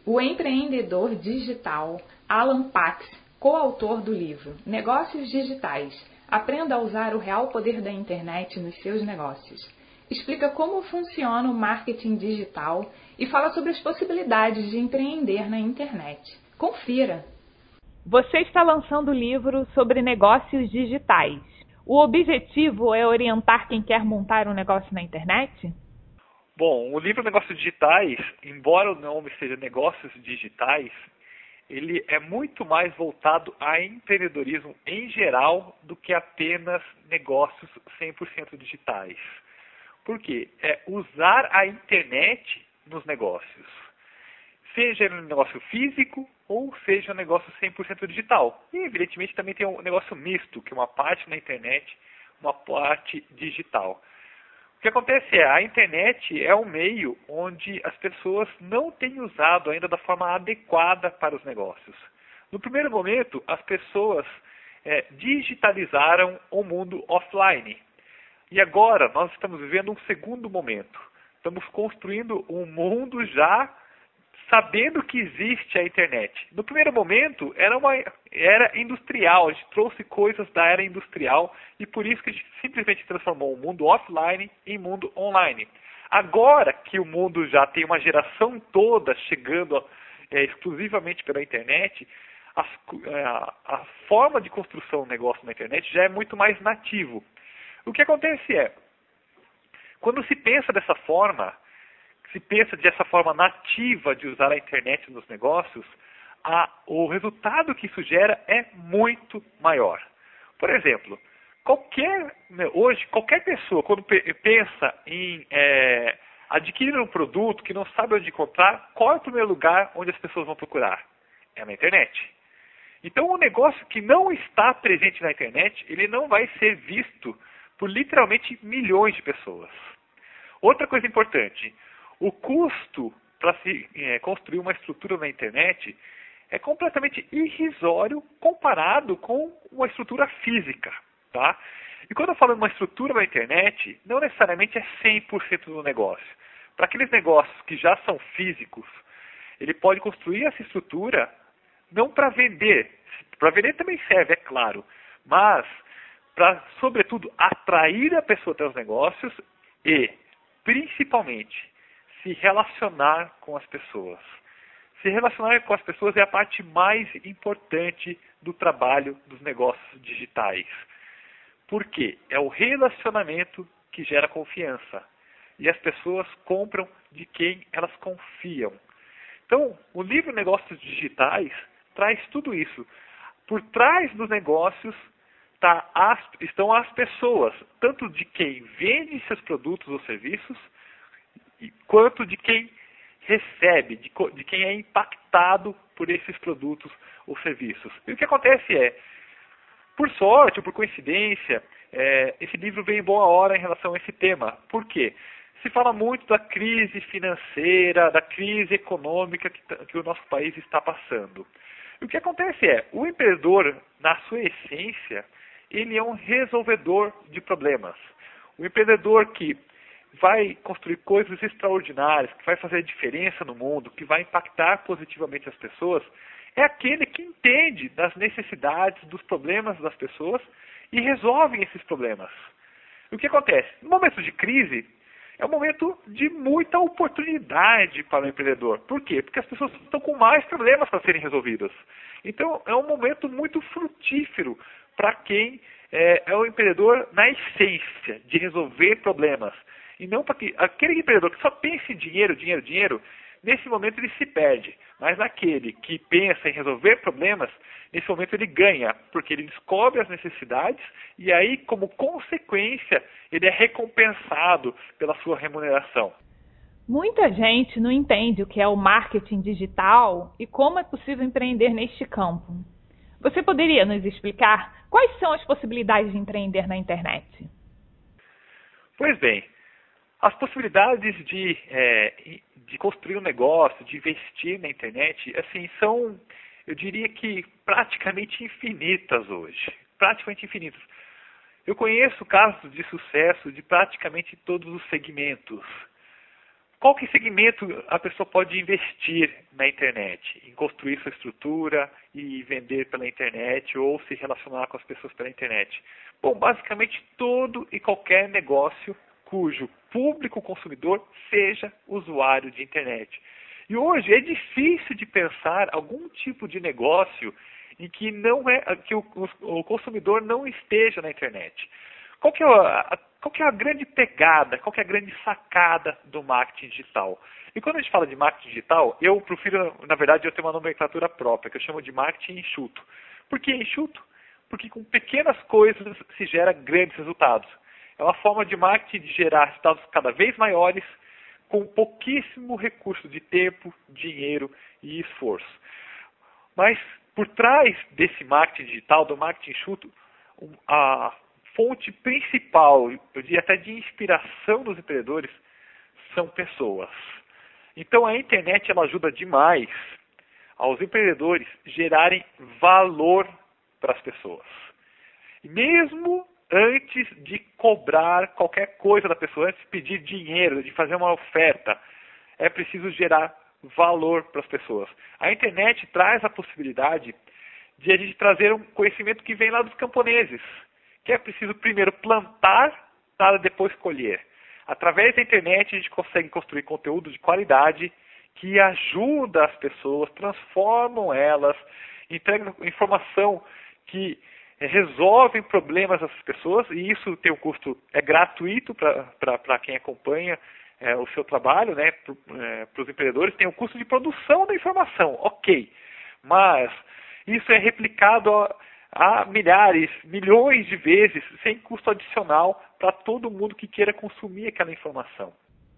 O empreendedor digital Alan Pax, coautor do livro Negócios Digitais, aprenda a usar o real poder da internet nos seus negócios. Explica como funciona o marketing digital e fala sobre as possibilidades de empreender na internet. Confira! Você está lançando o livro sobre negócios digitais. O objetivo é orientar quem quer montar um negócio na internet? Bom, o livro Negócios Digitais, embora o nome seja Negócios Digitais, ele é muito mais voltado a empreendedorismo em geral do que apenas negócios 100% digitais. Por quê? É usar a internet nos negócios. Seja um negócio físico ou seja um negócio 100% digital. E, evidentemente, também tem um negócio misto, que é uma parte na internet, uma parte digital. O que acontece é, a internet é um meio onde as pessoas não têm usado ainda da forma adequada para os negócios. No primeiro momento, as pessoas digitalizaram o mundo offline. E agora nós estamos vivendo um segundo momento. Estamos construindo um mundo já sabendo que existe a internet. No primeiro momento, era uma era industrial, a gente trouxe coisas da era industrial e por isso que a gente simplesmente transformou o mundo offline em mundo online. Agora que o mundo já tem uma geração toda chegando exclusivamente pela internet, a forma de construção do negócio na internet já é muito mais nativo. O que acontece é, quando se pensa dessa forma nativa de usar a internet nos negócios, o resultado que isso gera é muito maior. Por exemplo, hoje, qualquer pessoa, quando pensa em adquirir um produto que não sabe onde encontrar, qual é o primeiro lugar onde as pessoas vão procurar? É na internet. Então, o negócio que não está presente na internet, ele não vai ser visto por literalmente milhões de pessoas. Outra coisa importante, o custo para se construir uma estrutura na internet é completamente irrisório comparado com uma estrutura física. Tá? E quando eu falo de uma estrutura na internet, não necessariamente é 100% do negócio. Para aqueles negócios que já são físicos, ele pode construir essa estrutura não para vender. Para vender também serve, é claro. Mas para, sobretudo, atrair a pessoa até os negócios e, principalmente, se relacionar com as pessoas. Se relacionar com as pessoas é a parte mais importante do trabalho dos negócios digitais. Por quê? É o relacionamento que gera confiança. E as pessoas compram de quem elas confiam. Então, o livro Negócios Digitais traz tudo isso. Por trás dos negócios estão as pessoas, tanto de quem vende seus produtos ou serviços, quanto de quem recebe, de quem é impactado por esses produtos ou serviços. E o que acontece é, por sorte ou por coincidência, esse livro veio em boa hora em relação a esse tema. Por quê? Se fala muito da crise financeira, da crise econômica que o nosso país está passando. E o que acontece é, o empreendedor, na sua essência, ele é um resolvedor de problemas. O empreendedor que vai construir coisas extraordinárias, que vai fazer a diferença no mundo, que vai impactar positivamente as pessoas, é aquele que entende das necessidades, dos problemas das pessoas e resolve esses problemas. E o que acontece? No momento de crise, é um momento de muita oportunidade para o empreendedor. Por quê? Porque as pessoas estão com mais problemas para serem resolvidos. Então, é um momento muito frutífero para quem é um empreendedor na essência de resolver problemas. E não para aquele empreendedor que só pensa em dinheiro, dinheiro, dinheiro, nesse momento ele se perde. Mas aquele que pensa em resolver problemas, nesse momento ele ganha, porque ele descobre as necessidades e aí, como consequência, ele é recompensado pela sua remuneração. Muita gente não entende o que é o marketing digital e como é possível empreender neste campo. Você poderia nos explicar quais são as possibilidades de empreender na internet? Pois bem, as possibilidades de construir um negócio, de investir na internet, assim, são, eu diria que praticamente infinitas hoje. Praticamente infinitas. Eu conheço casos de sucesso de praticamente todos os segmentos. qual que segmento a pessoa pode investir na internet, em construir sua estrutura e vender pela internet ou se relacionar com as pessoas pela internet? Bom, basicamente todo e qualquer negócio cujo público consumidor seja usuário de internet. E hoje é difícil de pensar algum tipo de negócio em que o consumidor não esteja na internet. Qual que é a grande pegada, qual que é a grande sacada do marketing digital? E quando a gente fala de marketing digital, eu prefiro, na verdade, eu tenho uma nomenclatura própria, que eu chamo de marketing enxuto. Por que enxuto? Porque com pequenas coisas se gera grandes resultados. É uma forma de marketing de gerar resultados cada vez maiores, com pouquíssimo recurso de tempo, dinheiro e esforço. Mas por trás desse marketing digital, do marketing enxuto, a fonte principal, eu diria até de inspiração dos empreendedores, são pessoas. Então a internet ela ajuda demais aos empreendedores gerarem valor para as pessoas. E mesmo antes de cobrar qualquer coisa da pessoa, antes de pedir dinheiro, de fazer uma oferta, é preciso gerar valor para as pessoas. A internet traz a possibilidade de a gente trazer um conhecimento que vem lá dos camponeses, que é preciso primeiro plantar para depois colher. Através da internet a gente consegue construir conteúdo de qualidade que ajuda as pessoas, transformam elas, entregam informação que resolvem problemas dessas pessoas, e isso tem um custo gratuito para quem acompanha o seu trabalho, né, para os empreendedores, tem um custo de produção da informação, ok, mas isso é replicado a milhares, milhões de vezes, sem custo adicional para todo mundo que queira consumir aquela informação.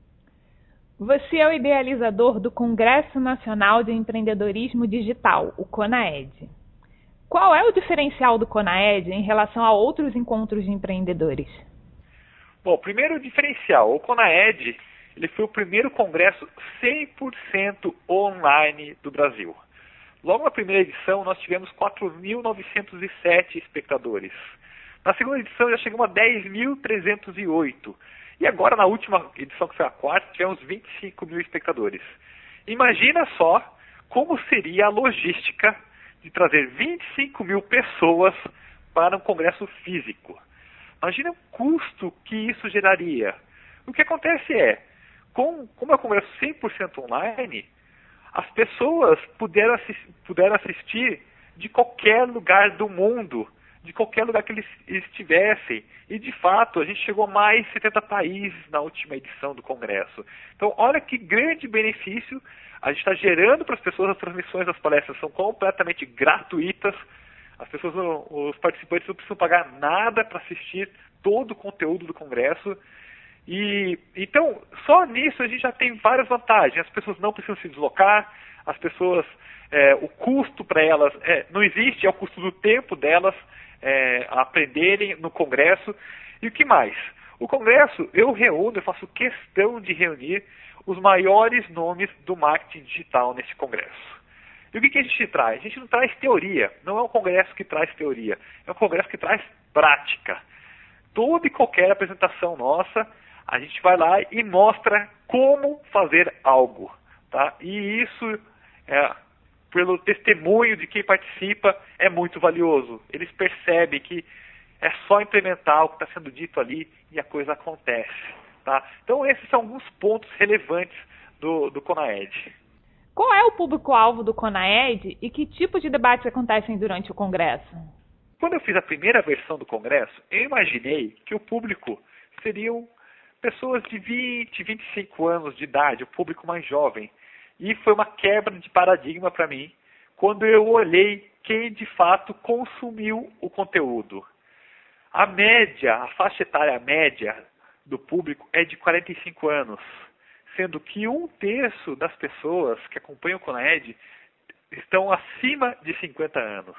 Você é o idealizador do Congresso Nacional de Empreendedorismo Digital, o CONAED. Qual é o diferencial do CONAED em relação a outros encontros de empreendedores? Bom, primeiro diferencial, o CONAED ele foi o primeiro congresso 100% online do Brasil. Logo na primeira edição, nós tivemos 4.907 espectadores. Na segunda edição, já chegamos a 10.308. E agora, na última edição, que foi a quarta, tivemos 25 mil espectadores. Imagina só como seria a logística de trazer 25 mil pessoas para um congresso físico. Imagina o custo que isso geraria. O que acontece é, como é um congresso 100% online, as pessoas puderam assistir de qualquer lugar do mundo, de qualquer lugar que eles estivessem. E, de fato, a gente chegou a mais de 70 países na última edição do Congresso. Então, olha que grande benefício a gente está gerando para as pessoas. As transmissões das palestras são completamente gratuitas. As pessoas, os participantes não precisam pagar nada para assistir todo o conteúdo do Congresso. E então, só nisso a gente já tem várias vantagens. As pessoas não precisam se deslocar, as pessoas, o custo para elas não existe, é o custo do tempo delas aprenderem no Congresso. E o que mais? O Congresso, eu faço questão de reunir os maiores nomes do marketing digital nesse Congresso. E o que a gente traz? A gente não traz teoria, não é um Congresso que traz teoria, é um Congresso que traz prática. Toda e qualquer apresentação nossa, a gente vai lá e mostra como fazer algo. Tá? E isso, pelo testemunho de quem participa, é muito valioso. Eles percebem que é só implementar o que está sendo dito ali e a coisa acontece. Tá? Então esses são alguns pontos relevantes do CONAED. Qual é o público-alvo do CONAED e que tipo de debates acontecem durante o Congresso? Quando eu fiz a primeira versão do Congresso, eu imaginei que o público seriam pessoas de 20, 25 anos de idade, o público mais jovem. E foi uma quebra de paradigma para mim, quando eu olhei quem de fato consumiu o conteúdo. A faixa etária média do público é de 45 anos, sendo que 1/3 das pessoas que acompanham o CONAED estão acima de 50 anos.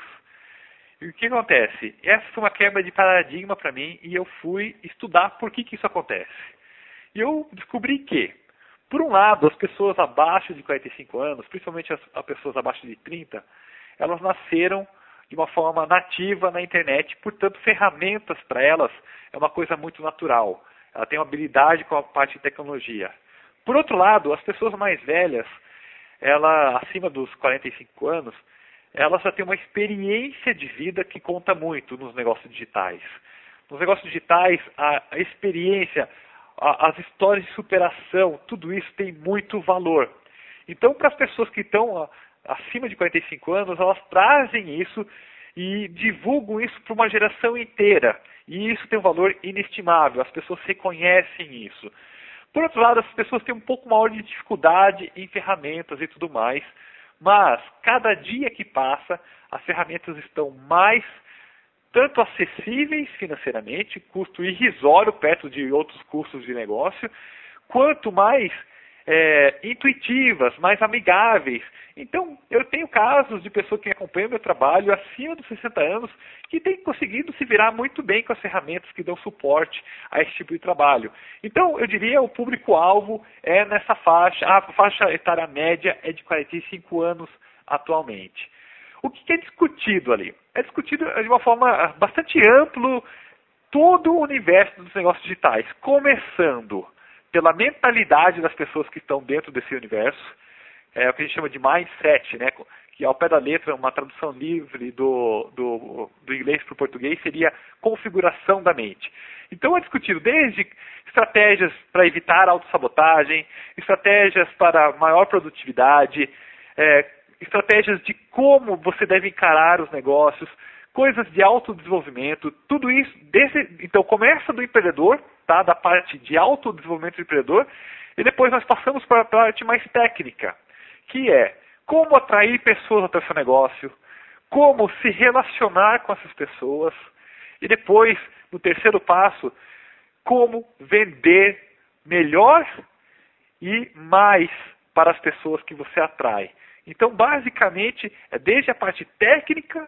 E o que acontece? Essa foi uma quebra de paradigma para mim e eu fui estudar por que isso acontece. E eu descobri que, por um lado, as pessoas abaixo de 45 anos, principalmente as pessoas abaixo de 30, elas nasceram de uma forma nativa na internet, portanto, ferramentas para elas é uma coisa muito natural. Ela tem uma habilidade com a parte de tecnologia. Por outro lado, as pessoas mais velhas, acima dos 45 anos, elas já têm uma experiência de vida que conta muito nos negócios digitais. Nos negócios digitais, a experiência, as histórias de superação, tudo isso tem muito valor. Então, para as pessoas que estão acima de 45 anos, elas trazem isso e divulgam isso para uma geração inteira. E isso tem um valor inestimável, as pessoas reconhecem isso. Por outro lado, as pessoas têm um pouco maior de dificuldade em ferramentas e tudo mais, mas cada dia que passa, as ferramentas estão mais tanto acessíveis financeiramente, custo irrisório perto de outros custos de negócio, quanto mais intuitivas, mais amigáveis. Então, eu tenho casos de pessoas que acompanham meu trabalho acima dos 60 anos que têm conseguido se virar muito bem com as ferramentas que dão suporte a esse tipo de trabalho. Então, eu diria o público-alvo é nessa faixa, a faixa etária média é de 45 anos atualmente. O que é discutido ali? É discutido de uma forma bastante ampla todo o universo dos negócios digitais, começando pela mentalidade das pessoas que estão dentro desse universo, o que a gente chama de mindset, né? Que ao pé da letra, uma tradução livre do inglês para o português seria configuração da mente. Então é discutido desde estratégias para evitar autossabotagem, estratégias para maior produtividade, estratégias de como você deve encarar os negócios, coisas de autodesenvolvimento, tudo isso, então começa do empreendedor, tá, da parte de autodesenvolvimento do empreendedor, e depois nós passamos para a parte mais técnica, que é como atrair pessoas até o seu negócio, como se relacionar com essas pessoas, e depois, no terceiro passo, como vender melhor e mais para as pessoas que você atrai. Então, basicamente, é desde a parte técnica,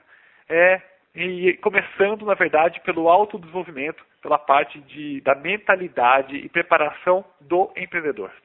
e começando, na verdade, pelo autodesenvolvimento, pela parte da mentalidade e preparação do empreendedor.